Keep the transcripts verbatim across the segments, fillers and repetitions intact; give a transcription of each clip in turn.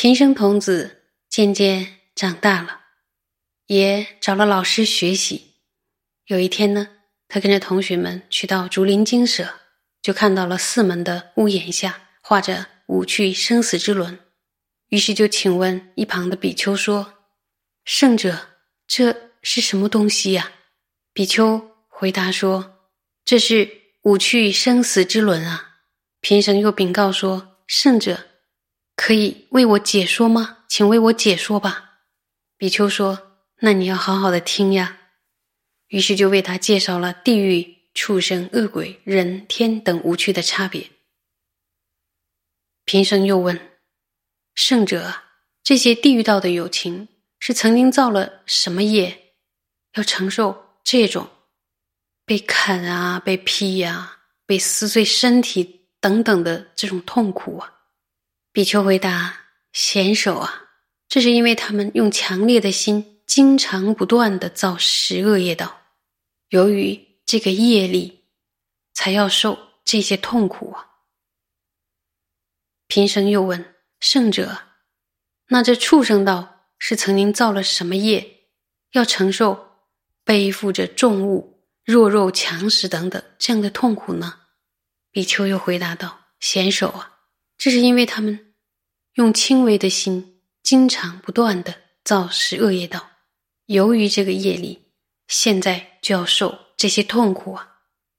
平生童子渐渐长大了，也找了老师学习。有一天呢，他跟着同学们去到竹林精舍，就看到了寺门的屋檐下画着五趣生死之轮，于是就请问一旁的比丘说：圣者，这是什么东西呀？比丘回答说：这是五趣生死之轮啊。贫僧又禀告说：圣者，可以为我解说吗？请为我解说吧。比丘说：那你要好好的听呀。于是就为他介绍了地狱、畜生、恶鬼、人、天等五趣的差别。贫僧又问：圣者啊，这些地狱道的有情是曾经造了什么业，要承受这种被砍啊、被劈啊、被撕碎身体等等的这种痛苦啊？比丘回答：贤首啊，这是因为他们用强烈的心经常不断地造十恶业道，由于这个业力才要受这些痛苦啊。贫僧又问：圣者，那这畜生道是曾经造了什么业，要承受背负着重物、弱肉强食等等这样的痛苦呢？比丘又回答道：贤首啊，这是因为他们用轻微的心经常不断地造十恶业道，由于这个业力现在就要受这些痛苦啊。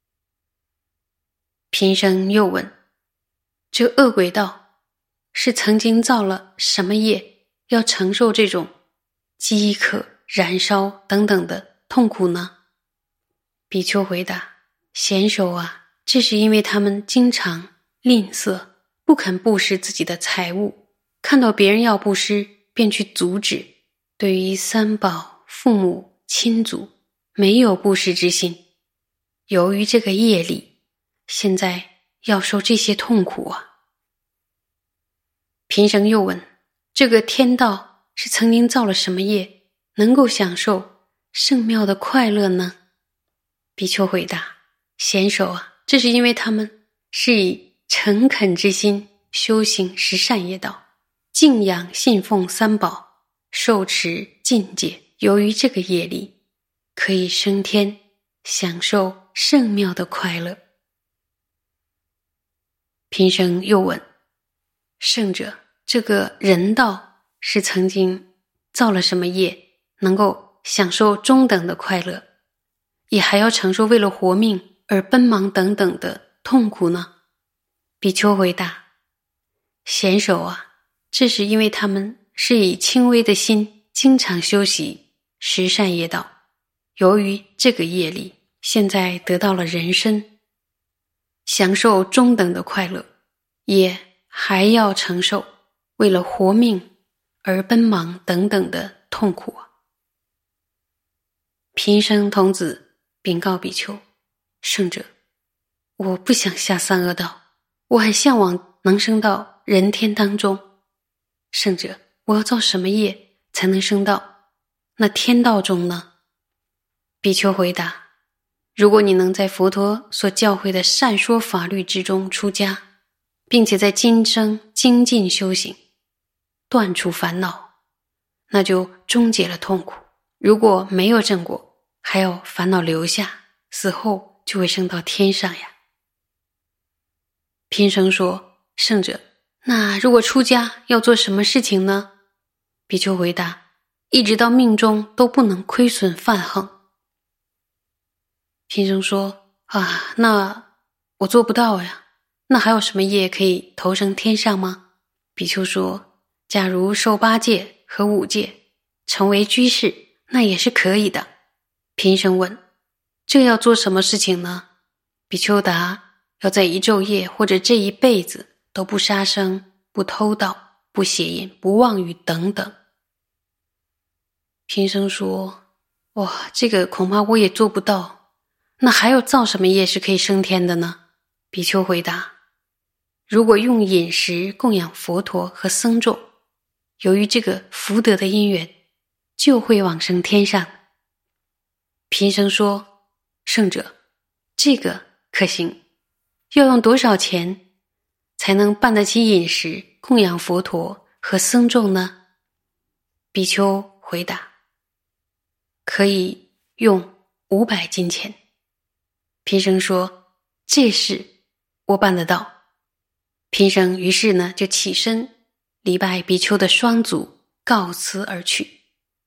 贫僧又问：这恶鬼道是曾经造了什么业，要承受这种饥渴、燃烧等等的痛苦呢？比丘回答：贤首啊，这是因为他们经常吝啬，不肯布施自己的财物，看到别人要布施便去阻止，对于三宝、父母、亲族没有布施之心，由于这个业力现在要受这些痛苦啊。贫僧又问：这个天道是曾经造了什么业，能够享受圣妙的快乐呢？比丘回答：贤首啊，这是因为他们是以诚恳之心修行十善业道，敬仰信奉三宝，受持禁戒，由于这个业力可以升天，享受圣妙的快乐。贫僧又问：圣者，这个人道是曾经造了什么业，能够享受中等的快乐，也还要承受为了活命而奔忙等等的痛苦呢？比丘回答：贤首啊，这是因为他们是以轻微的心经常修习十善业道，由于这个业力现在得到了人身，享受中等的快乐，也还要承受为了活命而奔忙等等的痛苦啊。贫僧童子禀告比丘：圣者，我不想下三恶道，我很向往能升到人天当中。圣者，我要造什么业才能升到那天道中呢？比丘回答：如果你能在佛陀所教诲的善说法律之中出家，并且在今生精进修行，断除烦恼，那就终结了痛苦。如果没有正果，还有烦恼留下，死后就会升到天上呀。贫僧说：圣者，那如果出家要做什么事情呢？比丘回答：一直到命中都不能亏损犯横。贫僧说：啊，那我做不到呀，那还有什么业可以投生天上吗？比丘说：假如受八戒和五戒，成为居士，那也是可以的。贫僧问：这要做什么事情呢？比丘答：要在一昼夜或者这一辈子都不杀生、不偷盗、不邪淫、不妄语等等。贫僧说：哇，这个恐怕我也做不到，那还有造什么业是可以升天的呢？比丘回答：如果用饮食供养佛陀和僧众，由于这个福德的因缘，就会往生天上。贫僧说：圣者，这个可行，要用多少钱才能办得起饮食供养佛陀和僧众呢？比丘回答：可以用五百金钱。贫僧说：这事我办得到。贫僧于是呢就起身礼拜比丘的双足，告辞而去。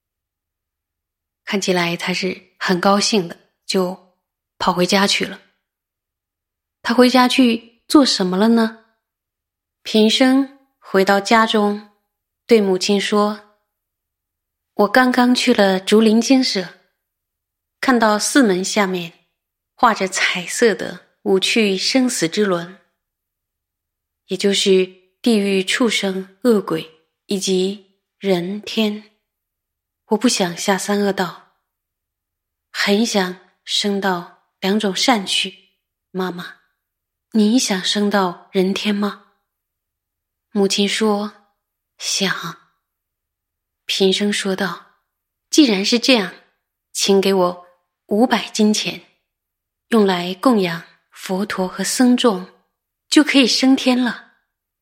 看起来他是很高兴的，就跑回家去了。他回家去做什么了呢？贫僧回到家中，对母亲说：我刚刚去了竹林精舍，看到寺门下面画着彩色的五趣生死之轮，也就是地狱、畜生、恶鬼以及人天。我不想下三恶道，很想升到两种善趣。妈妈，你想升到人天吗？母亲说：想。贫僧说道：既然是这样，请给我五百金钱，用来供养佛陀和僧众，就可以升天了。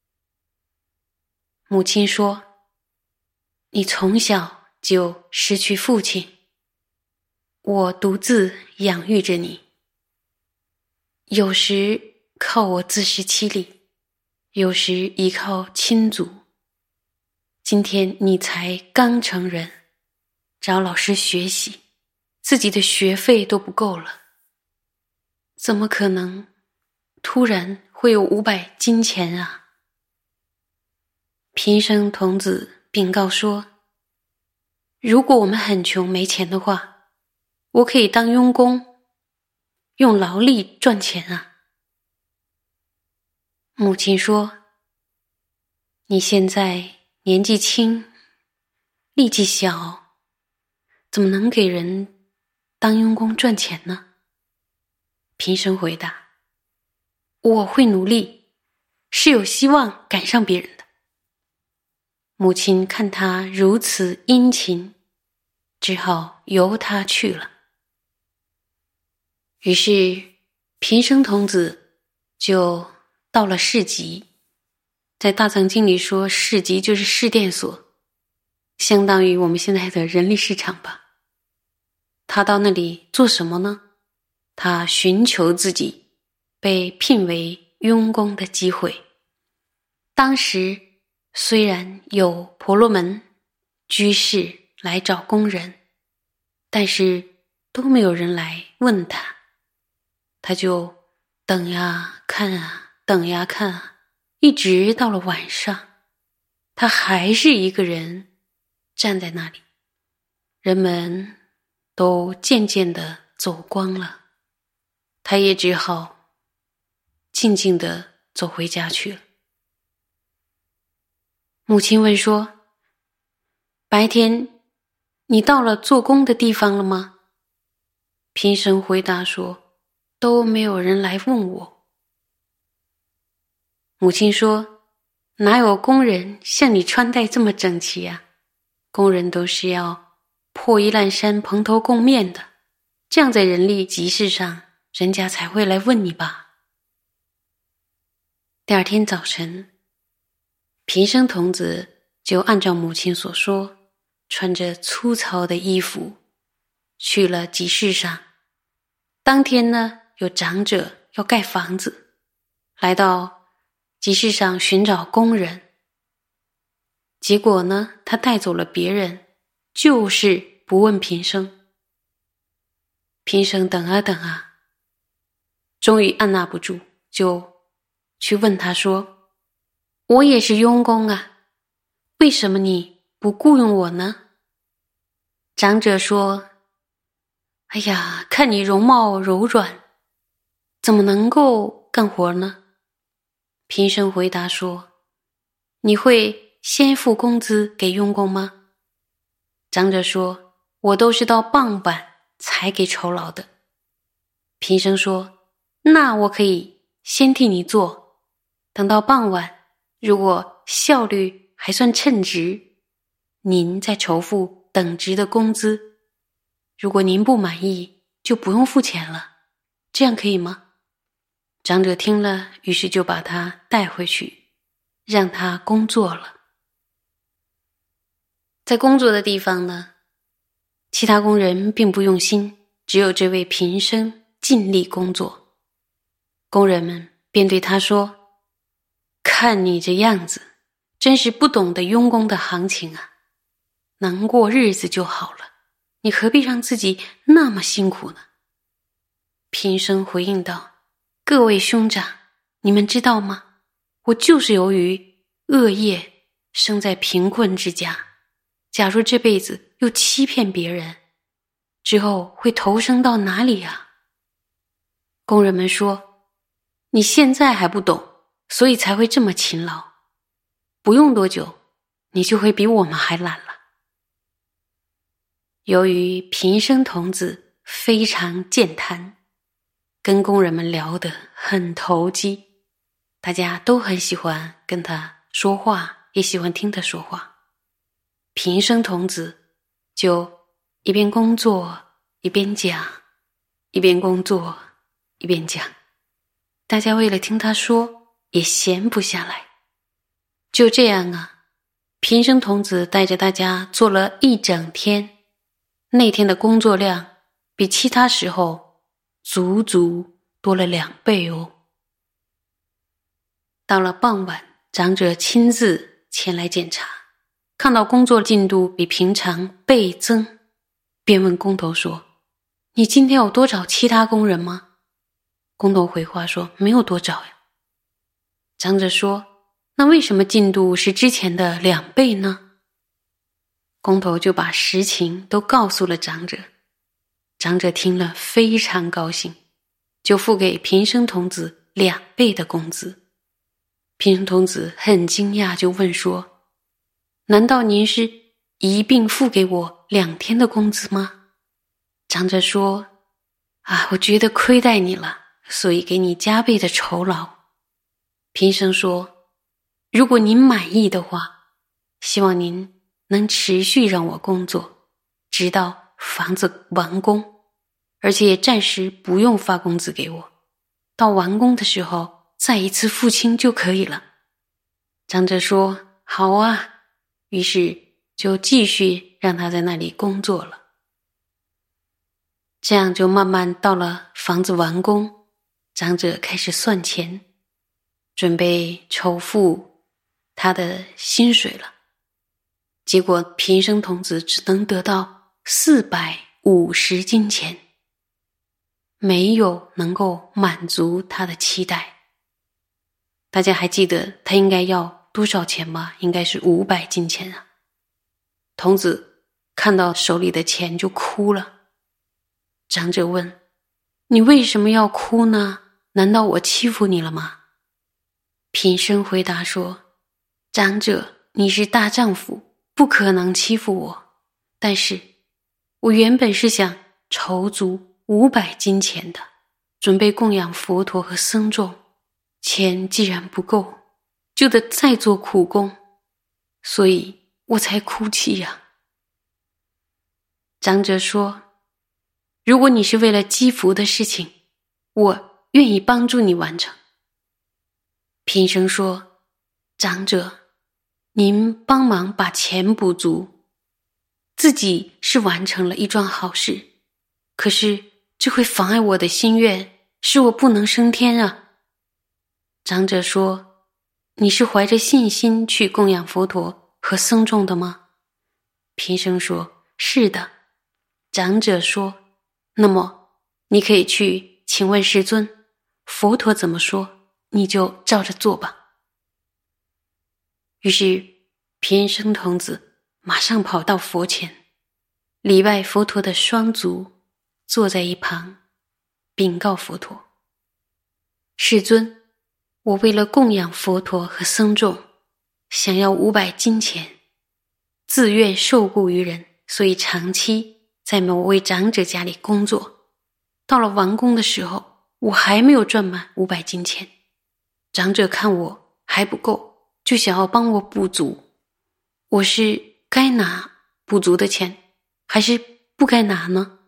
母亲说：你从小就失去父亲，我独自养育着你，有时靠我自食其力，有时依靠亲族。今天你才刚成人，找老师学习，自己的学费都不够了，怎么可能突然会有五百金钱啊？贫僧童子禀告说：如果我们很穷没钱的话，我可以当佣工，用劳力赚钱啊。母亲说：你现在年纪轻，力气小，怎么能给人当佣工赚钱呢？贫僧回答：我会努力，是有希望赶上别人的。母亲看他如此殷勤，只好由他去了。于是贫僧童子就到了市集，在大藏经里说，市集就是市电所，相当于我们现在的人力市场吧。他到那里做什么呢？他寻求自己被聘为佣工的机会。当时虽然有婆罗门居士来找工人，但是都没有人来问他，他就等呀看啊，等呀看啊，一直到了晚上，他还是一个人站在那里。人们都渐渐地走光了，他也只好静静地走回家去了。母亲问说：白天你到了做工的地方了吗？贫僧回答说：都没有人来问我。母亲说：哪有工人像你穿戴这么整齐啊？工人都是要破衣烂衫、蓬头垢面的，这样在人力集市上，人家才会来问你吧。第二天早晨，贫僧童子就按照母亲所说，穿着粗糙的衣服去了集市上。当天呢，有长者要盖房子，来到集市上寻找工人，结果呢，他带走了别人，就是不问贫僧。贫僧等啊等啊，终于按捺不住，就去问他说：我也是佣工啊，为什么你不雇佣我呢？长者说：哎呀，看你容貌柔软，怎么能够干活呢？贫僧回答说：你会先付工资给佣工吗？长者说：我都是到傍晚才给酬劳的。贫僧说：那我可以先替你做，等到傍晚，如果效率还算称职，您再酬付等值的工资，如果您不满意，就不用付钱了，这样可以吗？长者听了，于是就把他带回去，让他工作了。 在工作的地方呢，其他工人并不用心，只有这位平生尽力工作。工人们便对他说：看你这样子，真是不懂得佣工的行情啊，能过日子就好了，你何必让自己那么辛苦呢？平生回应道：各位兄长，你们知道吗？我就是由于恶业生在贫困之家，假如这辈子又欺骗别人，之后会投生到哪里啊？工人们说：你现在还不懂，所以才会这么勤劳，不用多久，你就会比我们还懒了。由于平生童子非常健谈，跟工人们聊得很投机，大家都很喜欢跟他说话，也喜欢听他说话。平生童子就一边工作一边讲，一边工作一边讲，大家为了听他说也闲不下来。就这样啊，平生童子带着大家做了一整天，那天的工作量比其他时候足足多了两倍哦。到了傍晚，长者亲自前来检查，看到工作进度比平常倍增，便问工头说：你今天有多找其他工人吗？工头回话说：没有多找呀。长者说：那为什么进度是之前的两倍呢？工头就把实情都告诉了长者。长者听了非常高兴，就付给平生童子两倍的工资。平生童子很惊讶，就问说：难道您是一并付给我两天的工资吗？长者说：啊，我觉得亏待你了，所以给你加倍的酬劳。平生说：如果您满意的话，希望您能持续让我工作，直到房子完工，而且也暂时不用发工资给我，到完工的时候再一次付清就可以了。长者说：好啊，于是就继续让他在那里工作了。这样就慢慢到了房子完工，长者开始算钱，准备筹付他的薪水了。结果平生童子只能得到四百五十金钱，没有能够满足他的期待。大家还记得他应该要多少钱吗？应该是五百金钱啊。童子看到手里的钱就哭了。长者问：你为什么要哭呢？难道我欺负你了吗？平生回答说：长者，你是大丈夫，不可能欺负我，但是我原本是想筹足五百金钱的，准备供养佛陀和僧众，钱既然不够，就得再做苦工，所以我才哭泣呀。长者说：如果你是为了积福的事情，我愿意帮助你完成。平生说：长者，您帮忙把钱补足，自己是完成了一桩好事，可是这会妨碍我的心愿，使我不能升天啊。长者说：你是怀着信心去供养佛陀和僧众的吗？平生说：是的。长者说：那么你可以去请问世尊，佛陀怎么说，你就照着做吧。于是平生童子马上跑到佛前，礼拜佛陀的双足，坐在一旁禀告佛陀：世尊，我为了供养佛陀和僧众，想要五百金钱，自愿受雇于人，所以长期在某位长者家里工作。到了完工的时候，我还没有赚满五百金钱，长者看我还不够，就想要帮我补足。我是该拿补足的钱，还是不该拿呢？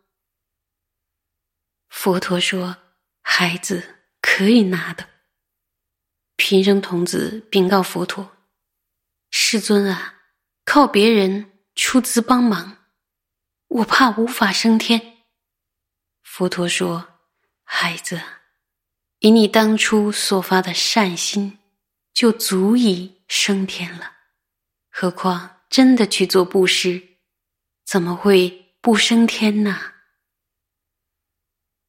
佛陀说：孩子可以拿的。平生童子禀告佛陀：世尊啊，靠别人出资帮忙，我怕无法升天。佛陀说，孩子，以你当初所发的善心，就足以升天了，何况真的去做布施，怎么会不升天呢？